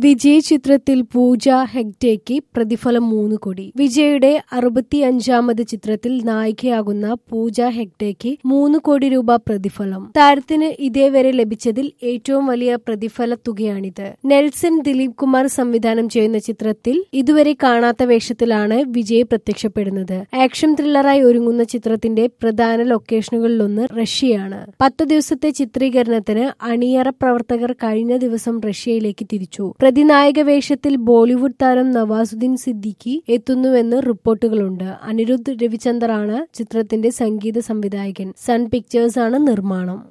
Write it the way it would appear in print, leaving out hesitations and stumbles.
വിജയ് ചിത്രത്തിൽ പൂജ ഹെഗ്ഡെയ്ക്ക് പ്രതിഫലം 3 കോടി. വിജയുടെ 65ാമത് ചിത്രത്തിൽ നായികയാകുന്ന പൂജ ഹെഗ്ഡെയ്ക്ക് 3 കോടി രൂപ പ്രതിഫലം. താരത്തിന് ഇതേവരെ ലഭിച്ചതിൽ ഏറ്റവും വലിയ പ്രതിഫല തുകയാണിത്. നെൽസൺ ദിലീപ് കുമാർ സംവിധാനം ചെയ്യുന്ന ചിത്രത്തിൽ ഇതുവരെ കാണാത്ത വേഷത്തിലാണ് വിജയ് പ്രത്യക്ഷപ്പെടുന്നത്. ആക്ഷൻ ത്രില്ലറായി ഒരുങ്ങുന്ന ചിത്രത്തിന്റെ പ്രധാന ലൊക്കേഷനുകളിലൊന്ന് റഷ്യയാണ്. 10 ദിവസത്തെ ചിത്രീകരണത്തിന് അണിയറ പ്രവർത്തകർ കഴിഞ്ഞ ദിവസം റഷ്യയിലേക്ക് തിരിച്ചു. പ്രതിനായക വേഷത്തിൽ ബോളിവുഡ് താരം നവാസുദ്ദീൻ സിദ്ദിഖി എത്തുന്നുവെന്ന് റിപ്പോർട്ടുകളുണ്ട്. അനിരുദ്ധ് രവിചന്ദറാണ് ചിത്രത്തിന്റെ സംഗീത സംവിധായകൻ. സൺ പിക്ചേഴ്സ് ആണ് നിർമ്മാണം.